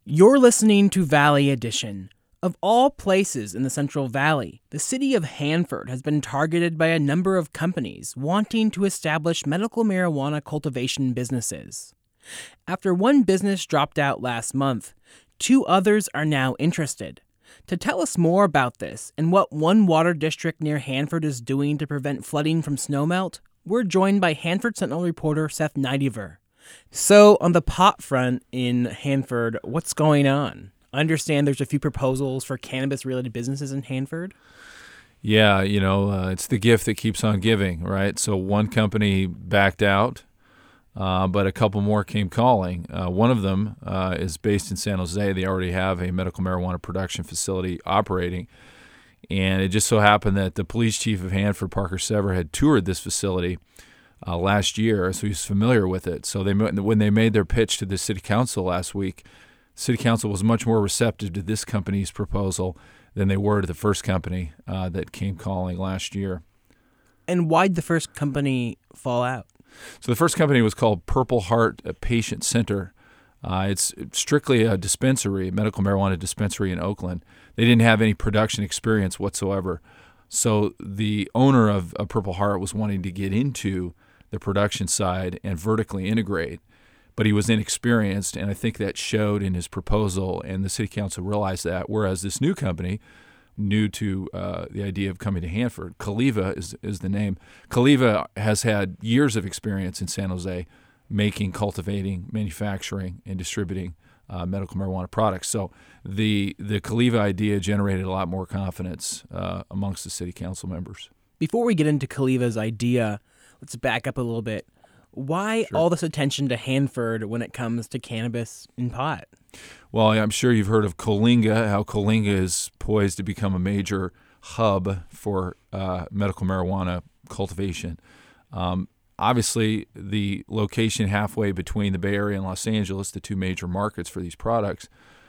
You're listening to Valley Edition. Of all places in the Central Valley, the city of Hanford has been targeted by a number of companies wanting to establish medical marijuana cultivation businesses. After one business dropped out last month, two others are now interested. To tell us more about this and what one water district near Hanford is doing to prevent flooding from snowmelt, we're joined by Hanford Sentinel reporter Seth Nidever. So, on the pot front in Hanford, what's going on? I understand there's a few proposals for cannabis-related businesses in Hanford. Yeah, it's the gift that keeps on giving, right? So one company backed out, but a couple more came calling. One of them is based in San Jose. They already have a medical marijuana production facility operating. And it just so happened that the police chief of Hanford, Parker Sever, had toured this facility last year, so he's familiar with it. So when they made their pitch to the city council last week, City Council was much more receptive to this company's proposal than they were to the first company that came calling last year. And why'd the first company fall out? So the first company was called Purple Heart Patient Center. It's strictly a dispensary, medical marijuana dispensary in Oakland. They didn't have any production experience whatsoever. So the owner of Purple Heart was wanting to get into the production side and vertically integrate. But he was inexperienced, and I think that showed in his proposal, and the city council realized that, whereas this new company, new to the idea of coming to Hanford, Caliva is the name. Caliva has had years of experience in San Jose making, cultivating, manufacturing, and distributing medical marijuana products. So the Caliva idea generated a lot more confidence amongst the city council members. Before we get into Caliva's idea, let's back up a little bit. Why all this attention to Hanford when it comes to cannabis and pot? Well, I'm sure you've heard of Coalinga, how Coalinga is poised to become a major hub for medical marijuana cultivation. Obviously, the location halfway between the Bay Area and Los Angeles, the two major markets for these products,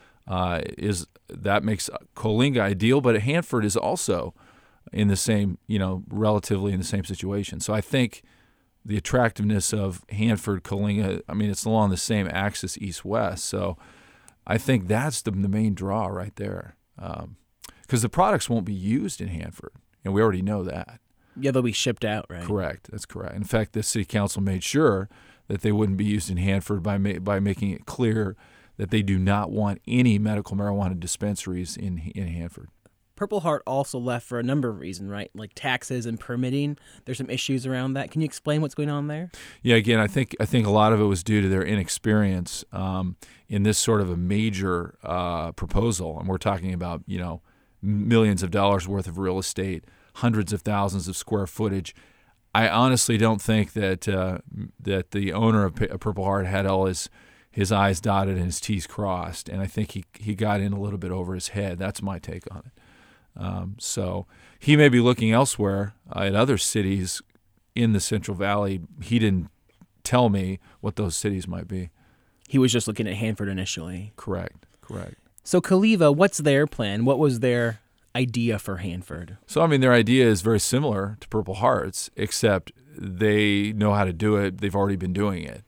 that makes Coalinga ideal, but Hanford is also in the same, relatively in the same situation. So I think the attractiveness of Hanford, Coalinga, it's along the same axis, east-west. So I think that's the main draw right there. Because the products won't be used in Hanford, and we already know that. Yeah, they'll be shipped out, right? Correct. That's correct. In fact, the city council made sure that they wouldn't be used in Hanford by making it clear that they do not want any medical marijuana dispensaries in Hanford. Purple Heart also left for a number of reasons, right? Like taxes and permitting. There's some issues around that. Can you explain what's going on there? Yeah, again, I think a lot of it was due to their inexperience in this sort of a major proposal. And we're talking about, millions of dollars worth of real estate, hundreds of thousands of square footage. I honestly don't think that the owner of Purple Heart had all his I's dotted and his T's crossed. And I think he got in a little bit over his head. That's my take on it. So he may be looking elsewhere at other cities in the Central Valley. He didn't tell me what those cities might be. He was just looking at Hanford initially. Correct. So Caliva, what's their plan? What was their idea for Hanford? So, their idea is very similar to Purple Heart's, except they know how to do it. They've already been doing it.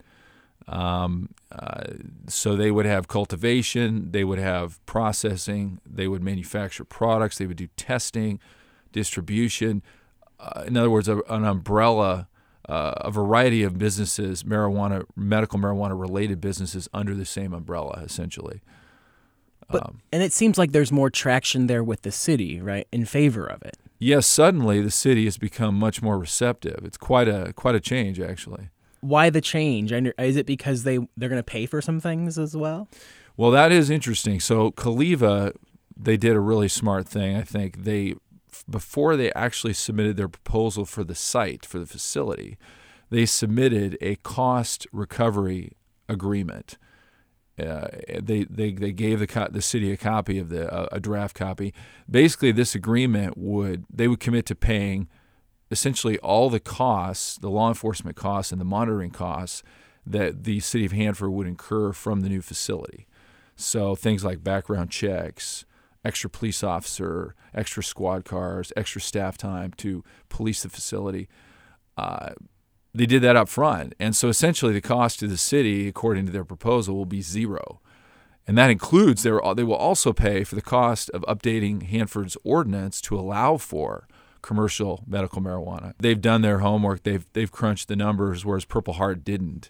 So they would have cultivation, they would have processing, they would manufacture products, they would do testing, distribution. In other words, an umbrella, a variety of businesses, medical marijuana-related businesses under the same umbrella, essentially. And it seems like there's more traction there with the city, right, in favor of it. Yes, suddenly the city has become much more receptive. It's quite a change, actually. Why the change? Is it because they're going to pay for some things as well? Well, that is interesting. So Caliva, they did a really smart thing. I think before they actually submitted their proposal for the site, for the facility, they submitted a cost recovery agreement. They gave the city a copy of a draft copy. Basically, this agreement they would commit to paying essentially all the costs, the law enforcement costs and the monitoring costs that the city of Hanford would incur from the new facility. So things like background checks, extra police officer, extra squad cars, extra staff time to police the facility. They did that up front. And so essentially the cost to the city, according to their proposal, will be zero. And that includes they will also pay for the cost of updating Hanford's ordinance to allow for commercial medical marijuana. They've done their homework. They've crunched the numbers, whereas Purple Heart didn't.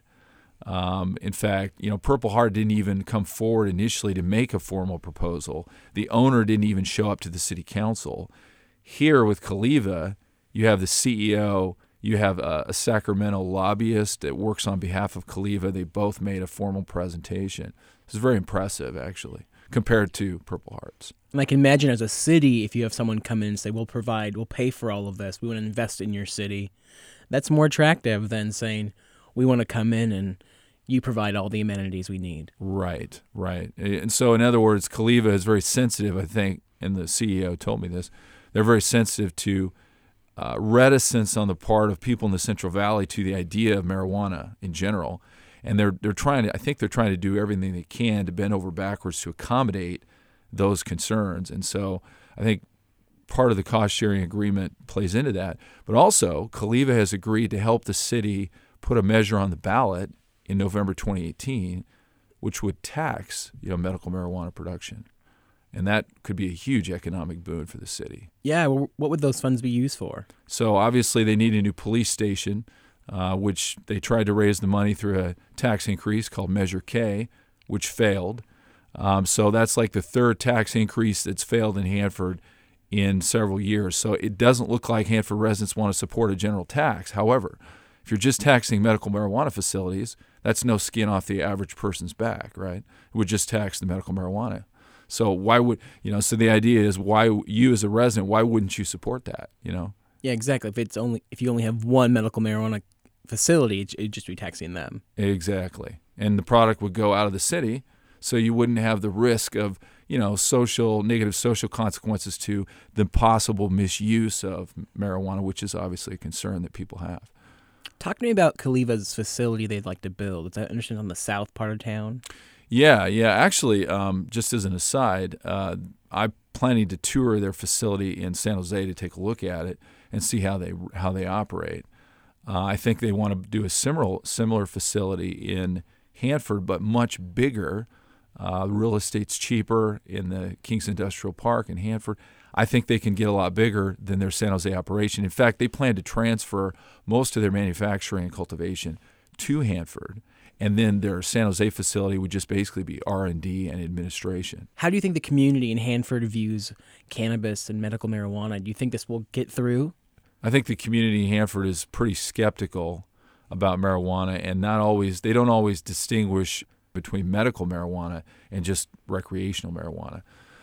In fact, Purple Heart didn't even come forward initially to make a formal proposal. The owner didn't even show up to the city council. Here with Caliva, you have the CEO, you have a Sacramento lobbyist that works on behalf of Caliva. They both made a formal presentation. It's very impressive, actually, compared to Purple Heart's. And I can imagine as a city, if you have someone come in and say, we'll pay for all of this, we want to invest in your city, that's more attractive than saying, we want to come in and you provide all the amenities we need. Right. And so, in other words, Caliva is very sensitive, I think, and the CEO told me this, they're very sensitive to reticence on the part of people in the Central Valley to the idea of marijuana in general. And they're trying to do everything they can to bend over backwards to accommodate those concerns. And so I think part of the cost-sharing agreement plays into that. But also, Caliva has agreed to help the city put a measure on the ballot in November 2018, which would tax medical marijuana production. And that could be a huge economic boon for the city. Yeah, well, what would those funds be used for? So obviously they need a new police station, which they tried to raise the money through a tax increase called Measure K, which failed. So that's like the third tax increase that's failed in Hanford in several years. So it doesn't look like Hanford residents want to support a general tax. However, if you're just taxing medical marijuana facilities, that's no skin off the average person's back, right? It would just tax the medical marijuana. So why would, so the idea is why you as a resident, why wouldn't you support that, Yeah, exactly. If you only have one medical marijuana facility, it'd just be taxing them. Exactly. And the product would go out of the city, so you wouldn't have the risk of, negative social consequences to the possible misuse of marijuana, which is obviously a concern that people have. Talk to me about Caliva's facility they'd like to build. Is that understood on the south part of town? Yeah. Actually, just as an aside, I'm planning to tour their facility in San Jose to take a look at it and see how they operate. I think they want to do a similar facility in Hanford, but much bigger. Real estate's cheaper in the Kings Industrial Park in Hanford. I think they can get a lot bigger than their San Jose operation. In fact, they plan to transfer most of their manufacturing and cultivation to Hanford, and then their San Jose facility would just basically be R&D and administration. How do you think the community in Hanford views cannabis and medical marijuana? Do you think this will get through? I think the community in Hanford is pretty skeptical about marijuana, and they don't always distinguish between medical marijuana and just recreational marijuana.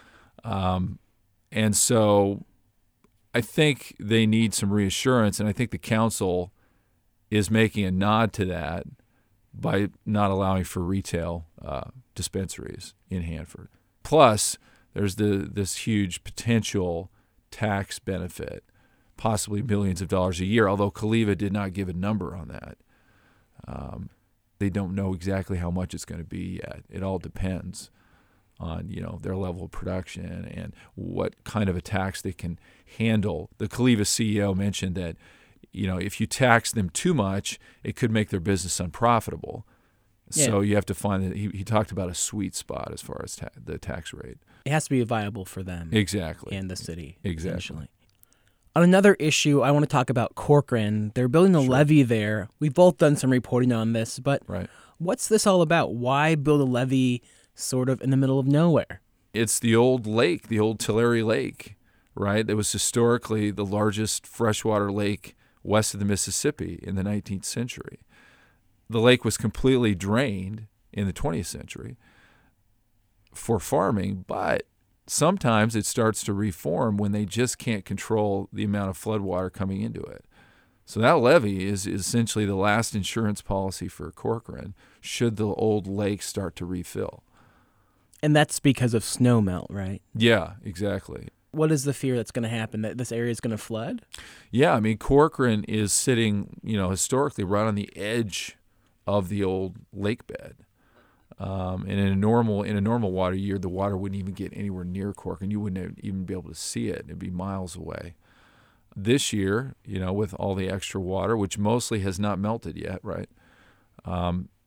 And so I think they need some reassurance, and I think the council is making a nod to that by not allowing for retail dispensaries in Hanford. Plus, there's this huge potential tax benefit, possibly millions of dollars a year, although Caliva did not give a number on that. They don't know exactly how much it's going to be yet. It all depends on their level of production and what kind of a tax they can handle. The Caliva CEO mentioned that if you tax them too much, it could make their business unprofitable. Yeah. So you have to find that he talked about a sweet spot as far as the tax rate. It has to be viable for them. Exactly. And the city. Exactly. Essentially. On another issue, I want to talk about Corcoran. They're building a levee there. We've both done some reporting on this, but What's this all about? Why build a levee sort of in the middle of nowhere? It's the old lake, the old Tulare Lake, right? It was historically the largest freshwater lake west of the Mississippi in the 19th century. The lake was completely drained in the 20th century for farming, but sometimes it starts to reform when they just can't control the amount of floodwater coming into it. So that levee is essentially the last insurance policy for Corcoran should the old lake start to refill. And that's because of snowmelt, right? Yeah, exactly. What is the fear that's going to happen, that this area is going to flood? Yeah, I mean, Corcoran is sitting, historically right on the edge of the old lake bed. And in a normal water year, the water wouldn't even get anywhere near Corcoran. You wouldn't even be able to see it. It'd be miles away. This year, with all the extra water, which mostly has not melted yet, right?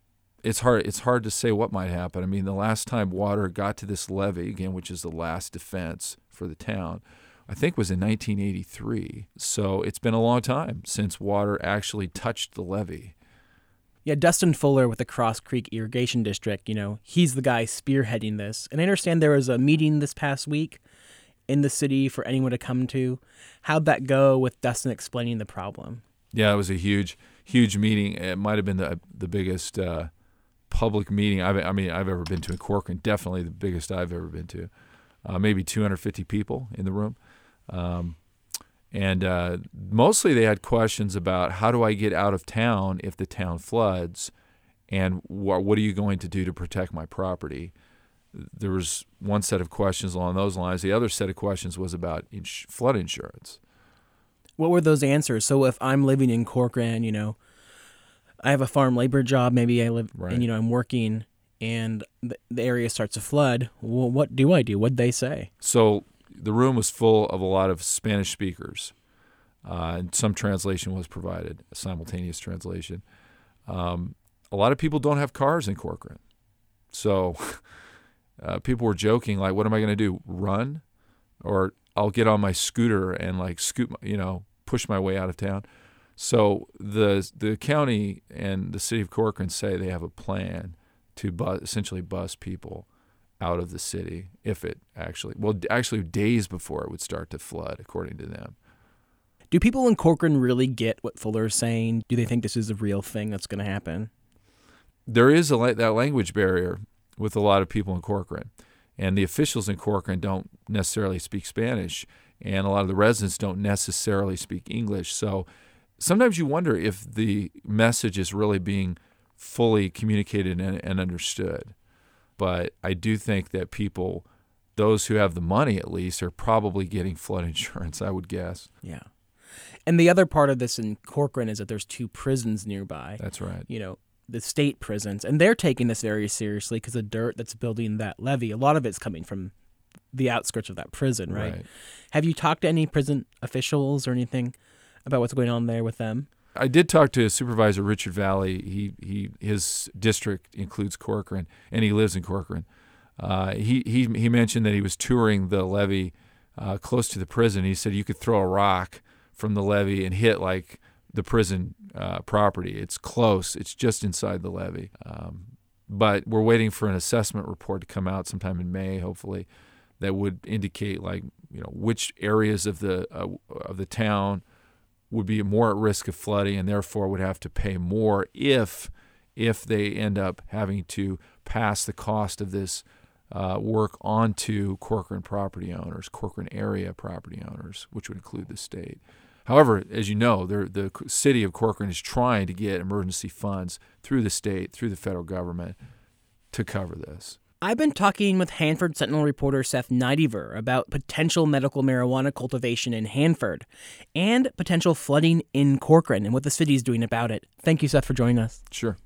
It's hard to say what might happen. I mean, the last time water got to this levee, again, which is the last defense for the town, I think was in 1983. So it's been a long time since water actually touched the levee. Yeah, Dustin Fuller with the Cross Creek Irrigation District, he's the guy spearheading this. And I understand there was a meeting this past week in the city for anyone to come to. How'd that go with Dustin explaining the problem? Yeah, it was a huge meeting. It might have been the biggest public meeting I've ever been to in Corcoran. Definitely the biggest I've ever been to. Maybe 250 people in the room. And mostly they had questions about how do I get out of town if the town floods, and what are you going to do to protect my property? There was one set of questions along those lines. The other set of questions was about flood insurance. What were those answers? So if I'm living in Corcoran, I have a farm labor job, maybe I live, right. and I'm working, and the area starts to flood. Well, what do I do? What'd they say? So the room was full of a lot of Spanish speakers, and some translation was provided, a simultaneous translation. A lot of people don't have cars in Corcoran. So people were joking, like, what am I going to do, run? Or I'll get on my scooter and push my way out of town. So the county and the city of Corcoran say they have a plan to essentially bus people out of the city if it actually days before it would start to flood, according to them. Do people in Corcoran really get what Fuller is saying? Do they think this is a real thing that's going to happen? There is that language barrier with a lot of people in Corcoran, and the officials in Corcoran don't necessarily speak Spanish, and a lot of the residents don't necessarily speak English. So sometimes you wonder if the message is really being fully communicated and understood. But I do think that people, those who have the money at least, are probably getting flood insurance, I would guess. Yeah. And the other part of this in Corcoran is that there's 2 prisons nearby. That's right. The state prisons. And they're taking this very seriously because the dirt that's building that levee, a lot of it's coming from the outskirts of that prison, right? Have you talked to any prison officials or anything about what's going on there with them? I did talk to Supervisor Richard Valley. His district includes Corcoran, and he lives in Corcoran. He mentioned that he was touring the levee close to the prison. He said you could throw a rock from the levee and hit like the prison property. It's close. It's just inside the levee. But we're waiting for an assessment report to come out sometime in May, hopefully, that would indicate which areas of the town would be more at risk of flooding and therefore would have to pay more if they end up having to pass the cost of this work onto Corcoran property owners, Corcoran area property owners, which would include the state. However, as you know, the city of Corcoran is trying to get emergency funds through the state, through the federal government, to cover this. I've been talking with Hanford Sentinel reporter Seth Nidever about potential medical marijuana cultivation in Hanford and potential flooding in Corcoran and what the city is doing about it. Thank you, Seth, for joining us. Sure.